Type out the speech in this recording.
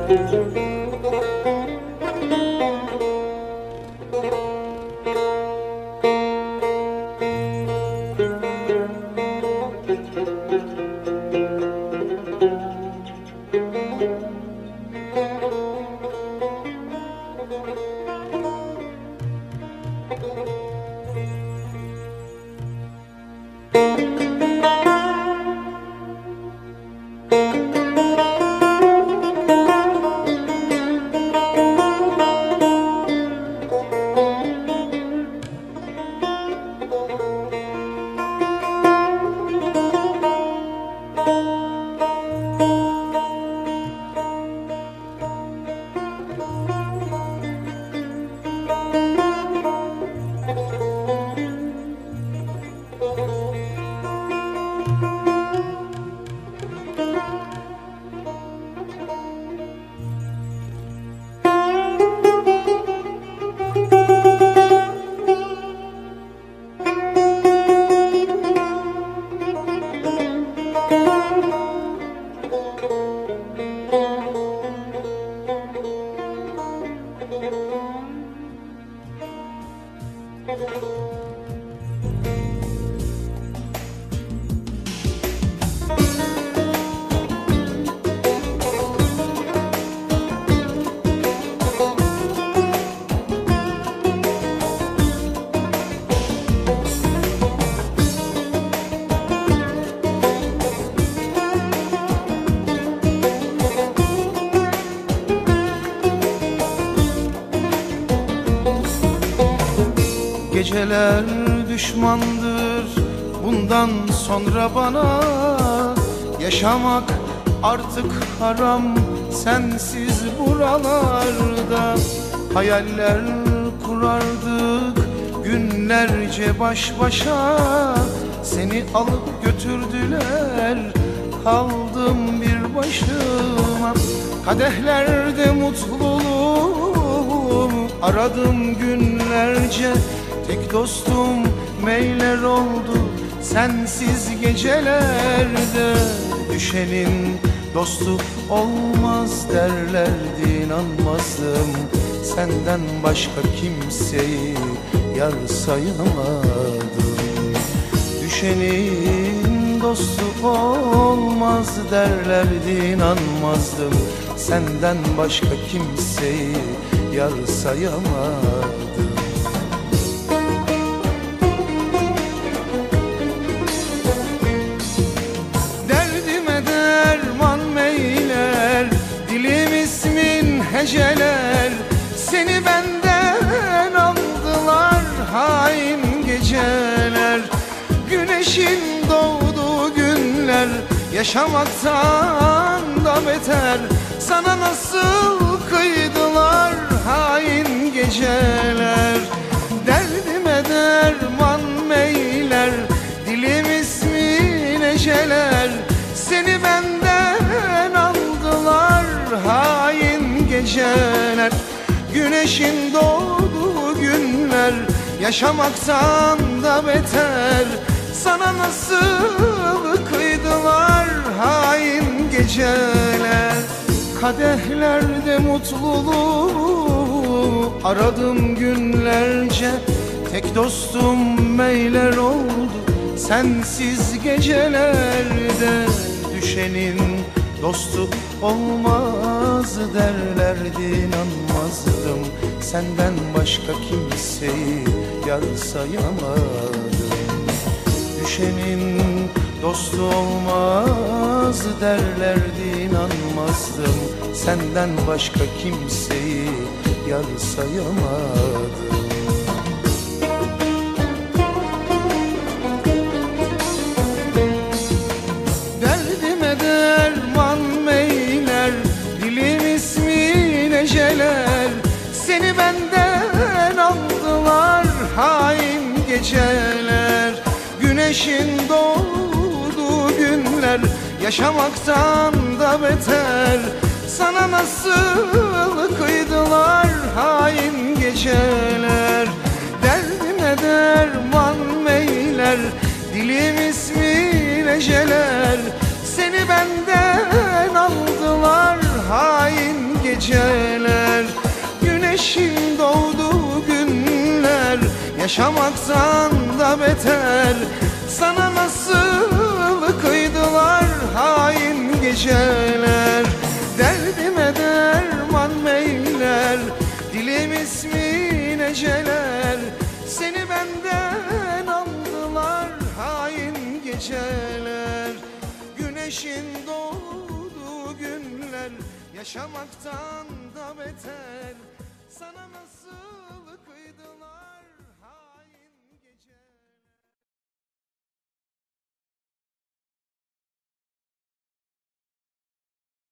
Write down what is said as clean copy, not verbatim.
Geceler düşmandır bundan sonra bana, yaşamak artık haram sensiz buralarda. Hayaller kurardık günlerce baş başa, seni alıp götürdüler, kaldım bir başıma. Kadehlerde mutluluğum aradım günlerce, tek dostum meyler oldu sensiz gecelerde. Düşenin dostu olmaz derlerdi, inanmazdım, senden başka kimseyi yar sayamadım. Düşenin dostu olmaz derlerdi, inanmazdım, senden başka kimseyi yar sayamadım. Heceler seni benden aldılar, hain geceler. Güneşin doğduğu günler yaşamaktan da beter, sana nasıl kıydılar hain geceler. Derdime derman meyler, dilim ismin eceler, seni benden aldılar hain geceler. Güneşin doğduğu günler yaşamaktan da beter, sana nasıl kıydılar hain geceler. Kadehlerde mutluluğu aradım günlerce, tek dostum meyler oldu sensiz gecelerde. Düşenin dostu olmaz derlerdi, inanmazdım, senden başka kimseyi yar sayamadım. Düşenin dostu olmaz derlerdi, inanmazdım, senden başka kimseyi yar sayamadım. Derdime derman meyler, dilim ismin eceler, seni benden aldılar hain geceler. Güneşin doğduğu günler yaşamaktan da beter, sana nasıl kıydılar hain geceler. Derdime derman meyler, dilim ismin eceler, seni benden aldılar hain geceler, güneşin doğduğu günler, yaşamaktan da beter. Sana nasıl kıydılar hain geceler. Derdime derman meyler, dilim ismin eceler. Seni benden aldılar hain geceler, güneşin doğduğu günler, yaşamaktan da beter. Sana nasıl